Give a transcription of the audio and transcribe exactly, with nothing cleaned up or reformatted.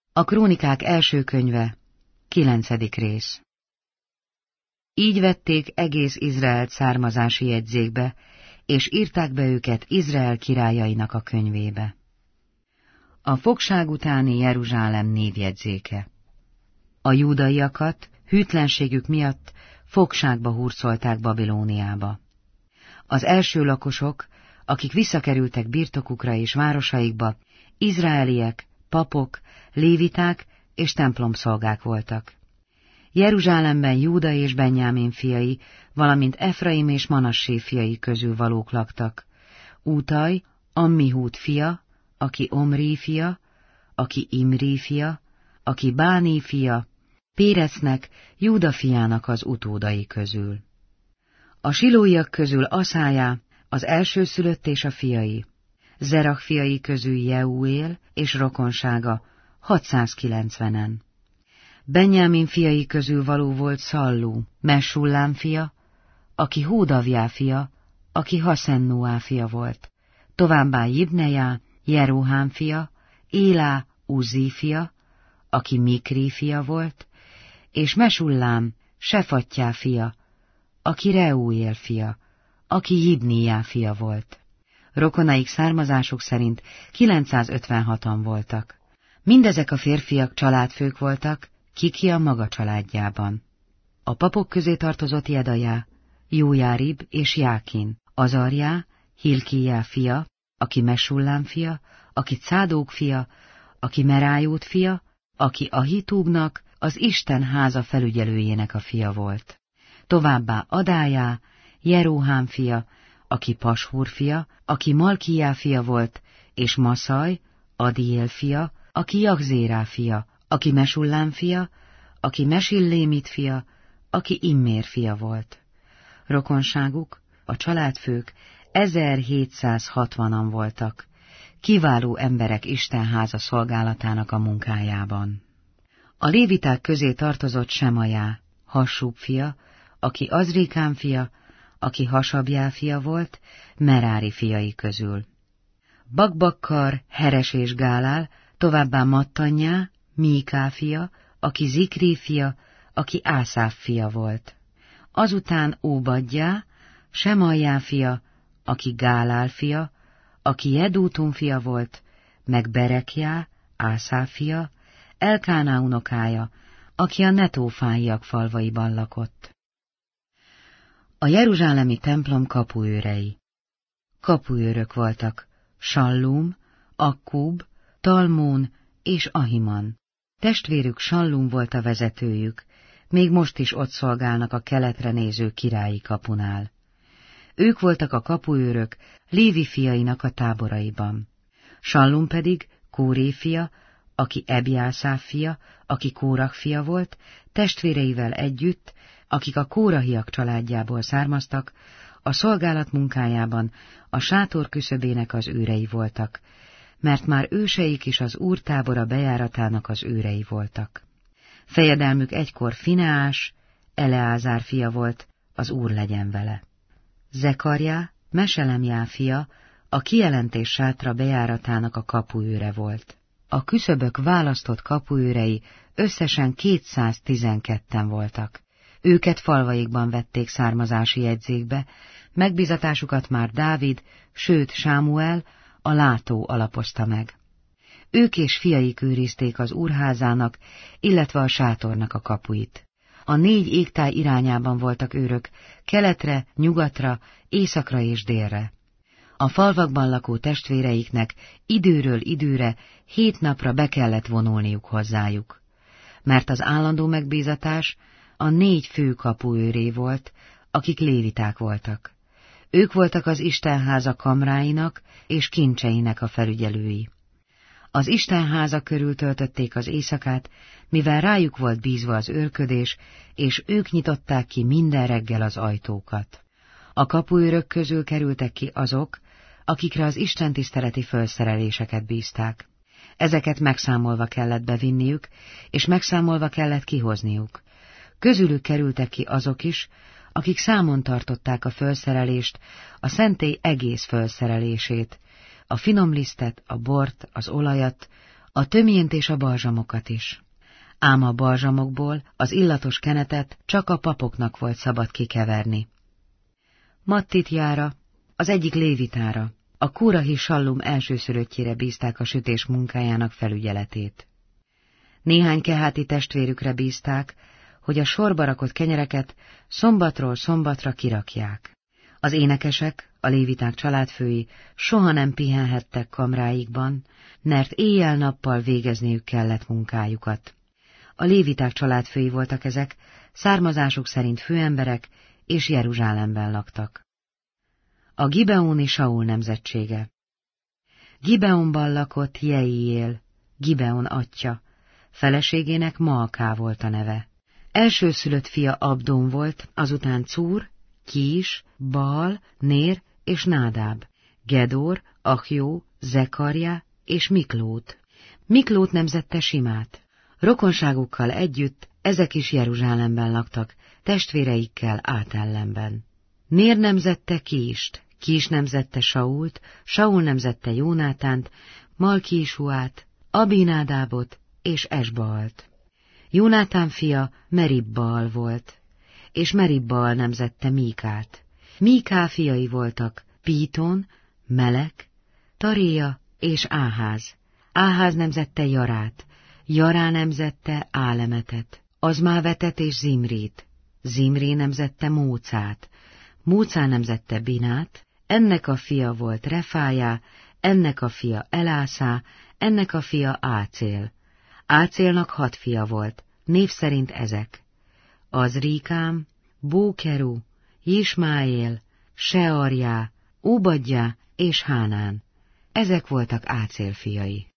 A Krónikák első könyve, kilencedik rész. Így vették egész Izraelt származási jegyzékbe, és írták be őket Izrael királyainak a könyvébe. A fogság utáni Jeruzsálem névjegyzéke. A júdaiakat hűtlenségük miatt fogságba hurcolták Babilóniába. Az első lakosok, akik visszakerültek birtokukra és városaikba, izraeliek, papok, léviták és templomszolgák voltak. Jeruzsálemben Júda és Benjámén fiai, valamint Efraim és Manassé fiai közül valók laktak. Útaj, Ammihúd fia, aki Omri fia, aki Imri fia, aki Báni fia, Pérecnek, Júda fiának az utódai közül. A silóiak közül Aszájá, az elsőszülött és a fiai. Zerach fiai közül Jeuél és rokonsága, hatszázkilencvenen. Benjámin fiai közül való volt Szallú, Mesullám fia, aki Hódavjá fia, aki Haszennuá fia volt, továbbá Jibnejá, Jerohám fia, Élá, Uzzi fia, aki Mikri fia volt, és Mesullám, Sefattyá fia, aki Reuél fia, aki Jibniá fia volt. Rokonaik származásuk szerint kilencszázötvenhatan voltak. Mindezek a férfiak családfők voltak, Kiki a maga családjában. A papok közé tartozott Jedajá, Jójárib és Jákin, Azarjá, Hilkijá fia, aki Mesullám fia, aki Cádók fia, aki Merájót fia, aki Ahitúbnak, az Isten háza felügyelőjének a fia volt. Továbbá Adájá, Jeróhám fia, aki Pashúr fia, aki Malkijá fia volt, és Maszaj, Adiél fia, aki Jagzérá fia, aki Mesullám fia, aki Mesillémit fia, aki Immér fia volt. Rokonságuk, a családfők ezerhétszázhatvanan voltak, kiváló emberek Istenháza szolgálatának a munkájában. A léviták közé tartozott Semajá, Hassub fia, aki Azrikám fia, aki Hasabjá fia volt, Merári fiai közül. Bakbakkar, Heres és Gálál, továbbá Mattanyá, Míká fia, aki Zikri fia, aki Ászáf fia volt. Azután Óbadjá, Semajjá fia, aki Gálál fia, aki Jedútum fia volt, meg Berekjá, Ászáf fia, Elkáná unokája, aki a netófáiak falvaiban lakott. A jeruzsálemi templom kapuőrei. Kapuőrök voltak Sallum, Akkub, Talmón és Ahiman. Testvérük Sallum volt a vezetőjük, még most is ott szolgálnak a keletre néző királyi kapunál. Ők voltak a kapuőrök Lévi fiainak a táboraiban. Sallum pedig Kóré fia, aki Ebjászáf fia, aki Kórach fia volt, testvéreivel együtt, akik a kórahiak családjából származtak, a szolgálat munkájában a sátor küszöbének az őrei voltak, mert már őseik is az Úr tábora bejáratának az őrei voltak. Fejedelmük egykor Fineás, Eleázár fia volt, az Úr legyen vele. Zekarjá, Meselemjá fia, a kijelentés sátra bejáratának a kapuőre volt. A küszöbök választott kapuőrei összesen kétszáztizenketten voltak. Őket falvaikban vették származási jegyzékbe, megbízatásukat már Dávid, sőt Sámuel, a látó alapozta meg. Ők és fiaik őrizték az úrházának, illetve a sátornak a kapuit. A négy égtáj irányában voltak őrök, keletre, nyugatra, északra és délre. A falvakban lakó testvéreiknek időről időre hét napra be kellett vonulniuk hozzájuk, mert az állandó megbízatás a négy fő kapuőré volt, akik léviták voltak. Ők voltak az Istenháza kamráinak és kincseinek a felügyelői. Az Istenháza körül töltötték az éjszakát, mivel rájuk volt bízva az őrködés, és ők nyitották ki minden reggel az ajtókat. A kapuőrök közül kerültek ki azok, akikre az istentiszteleti felszereléseket bízták. Ezeket megszámolva kellett bevinniük, és megszámolva kellett kihozniuk. Közülük kerültek ki azok is, akik számon tartották a felszerelést, a szentély egész felszerelését, a finom lisztet, a bort, az olajat, a tömént és a balzsamokat is. Ám a balzsamokból az illatos kenetet csak a papoknak volt szabad kikeverni. Mattitjára, az egyik lévitára, a Kórahi Sallum elsőszülöttjére bízták a sütés munkájának felügyeletét. Néhány keháti testvérükre bízták, hogy a sorba rakott kenyereket szombatról szombatra kirakják. Az énekesek, a léviták családfői soha nem pihenhettek kamráikban, mert éjjel-nappal végezniük kellett munkájukat. A léviták családfői voltak ezek, származásuk szerint főemberek, és Jeruzsálemben laktak. A gibeoni Saul nemzetsége. Gibeonban lakott Jeiél, Gibeon atyja, feleségének Maaká volt a neve. Elsőszülött fia Abdón volt, azután Cúr, Kís, Baal, Nér és Nádáb, Gedor, Ahjó, Zekarja és Miklót. Miklót nemzette Simát. Rokonságukkal együtt ezek is Jeruzsálemben laktak, testvéreikkel átellenben. Nér nemzette Kíst, Kís nemzette Sault, Saul nemzette Jónátánt, Malkísuát, Abinádábot és Esbaalt. Jónátán fia Meribbaal volt, és Meribbaal nemzette Míkát. Míká fiai voltak Píton, Melek, Taréja és Áház. Áház nemzette Jarát, Jará nemzette Álemetet, Azmávetet és Zimrét. Zimré nemzette Mócát, Mócá nemzette Binát, ennek a fia volt Refájá, ennek a fia Elászá, ennek a fia Ácél. Ácélnak hat fia volt, név szerint ezek: Azríkám, Bókeru, Jismáél, Searjá, Óbadjá és Hánán. Ezek voltak Ácél fiai.